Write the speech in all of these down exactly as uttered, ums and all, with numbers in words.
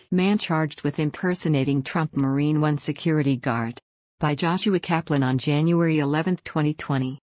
Man charged with impersonating Trump Marine One security guard. By Joshua Kaplan on January eleventh, twenty twenty.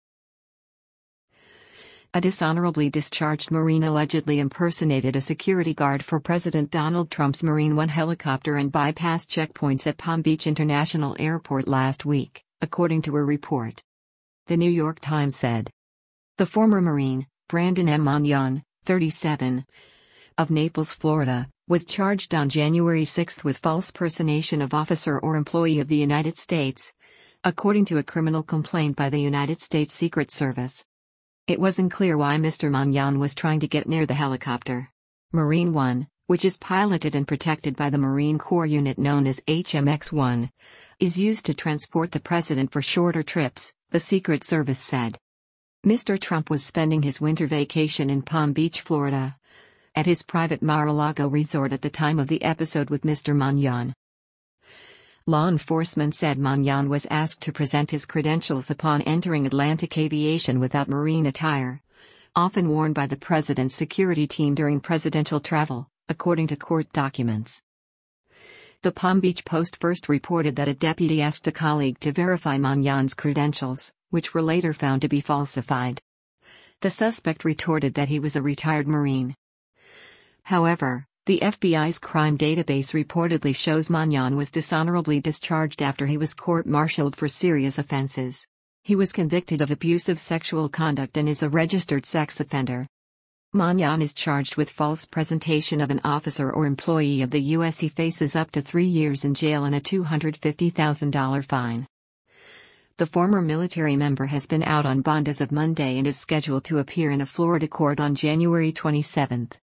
A dishonorably discharged Marine allegedly impersonated a security guard for President Donald Trump's Marine One helicopter and bypassed checkpoints at Palm Beach International Airport last week, according to a report. The New York Times said. The former Marine, Brandon M. Magnan, thirty-seven, of Naples, Florida, was charged on January sixth with false personation of officer or employee of the United States, according to a criminal complaint by the United States Secret Service. It wasn't clear why Mister Magnan was trying to get near the helicopter. Marine One, which is piloted and protected by the Marine Corps unit known as H M X one, is used to transport the president for shorter trips, the Secret Service said. Mister Trump was spending his winter vacation in Palm Beach, Florida, at his private Mar-a-Lago resort at the time of the episode with Mister Magnan. Law enforcement said Magnan was asked to present his credentials upon entering Atlantic Aviation without marine attire, often worn by the president's security team during presidential travel, according to court documents. The Palm Beach Post first reported that a deputy asked a colleague to verify Magnan's credentials, which were later found to be falsified. The suspect retorted that he was a retired Marine. However, the F B I's crime database reportedly shows Magnan was dishonorably discharged after he was court-martialed for serious offenses. He was convicted of abusive sexual conduct and is a registered sex offender. Magnan is charged with false presentation of an officer or employee of the U S He faces up to three years in jail and a two hundred fifty thousand dollars fine. The former military member has been out on bond as of Monday and is scheduled to appear in a Florida court on January twenty-seventh.